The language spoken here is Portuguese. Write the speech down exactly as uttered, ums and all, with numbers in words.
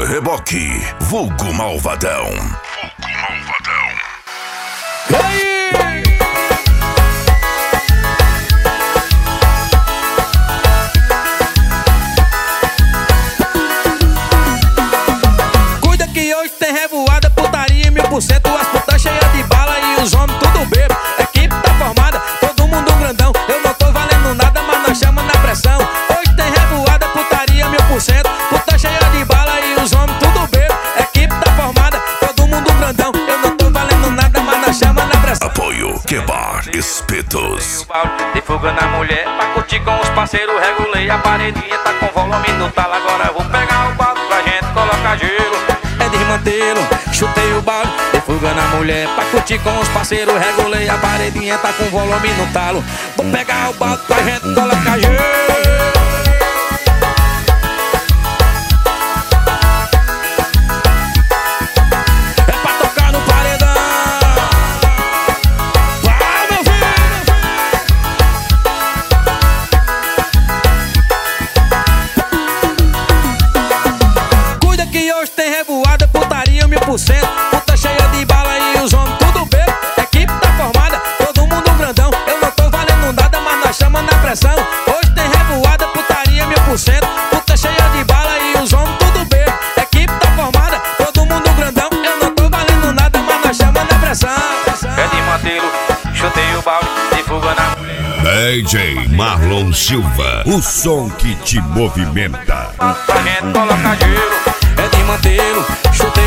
Reboque, vulgo malvadão. Vulgo malvadão. E aí? Cuida que hoje tem revoada, putaria, mil por cento. As putas cheias de bala e os homens tudo bebo. Equipe tá formada, todo mundo grandão. Eu não tô valendo nada, mas nós chama na pressão. Hoje tem revoada, putaria, mil por cento. Puta cheia de bala e os homens tudo bebo. Equipe tá formada, todo mundo grandão. Eu não tô valendo nada, mas nós chama na pressão. Apoio Quebar Espetos. De fuga na mulher, pra curtir com os parceiros, regulei a paredinha, tá com volume no talo. Agora eu vou pegar o balde pra gente colocar gelo. É desmantelo, chutei o balde, de fuga na mulher, pra curtir com os parceiros, regulei a paredinha, tá com volume no talo. Vou pegar o balde pra gente colocar gelo. Puta cheia de bala e os homens tudo bebo. Equipe tá formada, todo mundo grandão. Eu não tô valendo nada, mas nós chama na pressão. Hoje tem revoada, putaria mil por cento. Puta cheia de bala e os homens tudo bebo. Equipe tá formada, todo mundo grandão. Eu não tô valendo nada, mas nós chama na pressão. É de mantê-lo, chutei o balde, de fuga na mulher. D J Marlon Silva, o som que te movimenta. Pra gente colocar gelo. É de mantê-lo, chutei